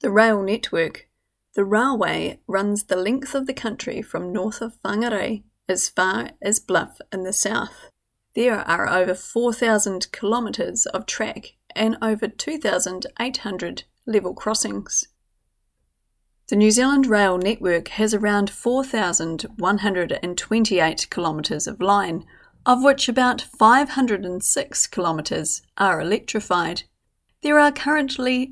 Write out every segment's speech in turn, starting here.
The rail network. The railway runs the length of the country from north of Whangarei as far as Bluff in the south. There are over 4,000 kilometres of track and over 2,800 level crossings. The New Zealand Rail network has around 4,128 kilometres of line, of which about 506 kilometres are electrified. There are currently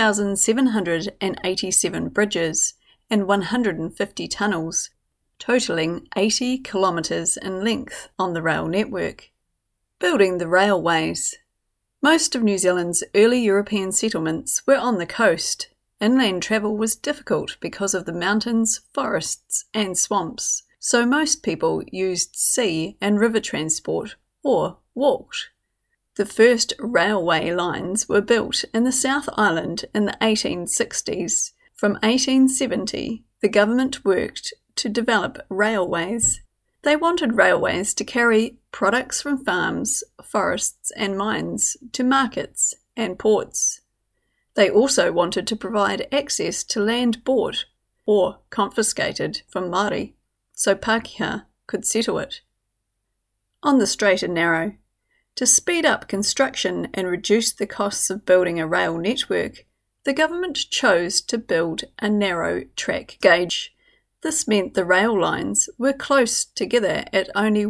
1,787 bridges and 150 tunnels, totalling 80 kilometres in length on the rail network. Building the railways. Most of New Zealand's early European settlements were on the coast. Inland travel was difficult because of the mountains, forests and swamps, so most people used sea and river transport or walked. The first railway lines were built in the South Island in the 1860s. From 1870, the government worked to develop railways. They wanted railways to carry products from farms, forests and mines to markets and ports. They also wanted to provide access to land bought or confiscated from Māori, so Pākehā could settle it. On the straight and narrow. To speed up construction and reduce the costs of building a rail network, the government chose to build a narrow track gauge. This meant the rail lines were close together at only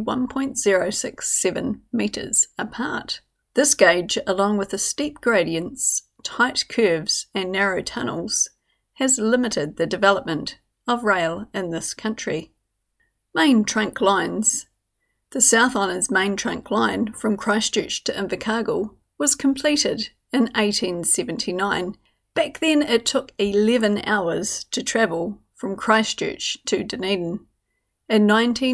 1.067 metres apart. This gauge, along with the steep gradients, tight curves and narrow tunnels, has limited the development of rail in this country. Main trunk lines. The South Island's main trunk line from Christchurch to Invercargill was completed in 1879. Back then it took 11 hours to travel from Christchurch to Dunedin. In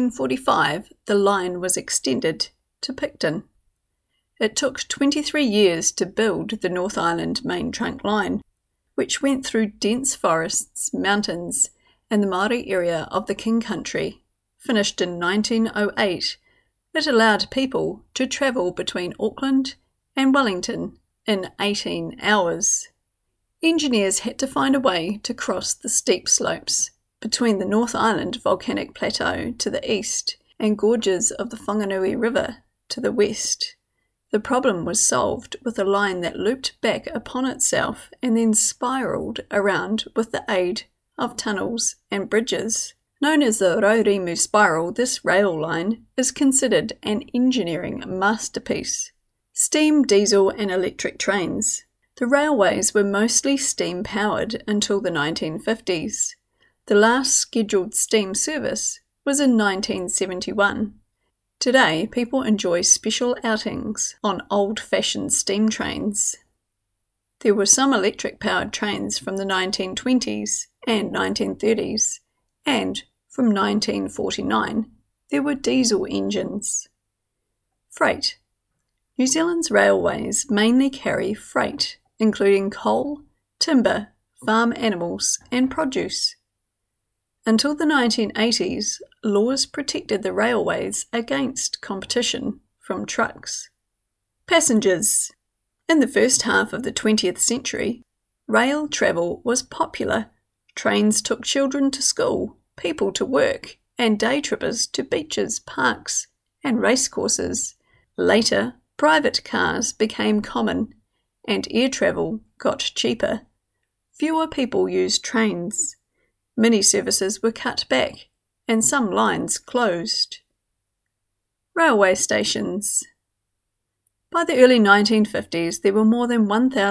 1945 the line was extended to Picton. It took 23 years to build the North Island main trunk line, which went through dense forests, mountains, and the Māori area of the King Country. Finished in 1908, it allowed people to travel between Auckland and Wellington in 18 hours. Engineers had to find a way to cross the steep slopes between the North Island volcanic plateau to the east and gorges of the Whanganui River to the west. The problem was solved with a line that looped back upon itself and then spiralled around with the aid of tunnels and bridges. Known as the Raurimu Spiral, this rail line is considered an engineering masterpiece. Steam, diesel and electric trains. The railways were mostly steam-powered until the 1950s. The last scheduled steam service was in 1971. Today, people enjoy special outings on old-fashioned steam trains. There were some electric-powered trains from the 1920s and 1930s, and from 1949, there were diesel engines. Freight. New Zealand's railways mainly carry freight, including coal, timber, farm animals, and produce. Until the 1980s, laws protected the railways against competition from trucks. Passengers. In the first half of the 20th century, rail travel was popular. Trains took children to school, people to work, and day trippers to beaches, parks, and racecourses. Later, private cars became common, and air travel got cheaper. Fewer people used trains. Many services were cut back, and some lines closed. Railway stations. By the early 1950s, there were more than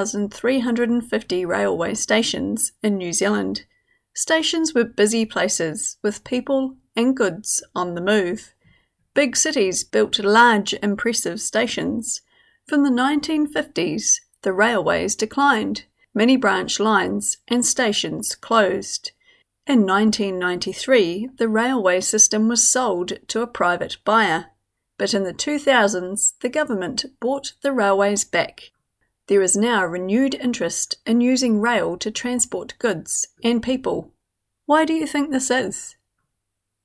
1,350 railway stations in New Zealand. Stations were busy places with people and goods on the move. Big cities built large, impressive stations. From the 1950s, the railways declined. Many branch lines and stations closed. In 1993, the railway system was sold to a private buyer, but in the 2000s, the government bought the railways back. There is now a renewed interest in using rail to transport goods and people. Why do you think this is?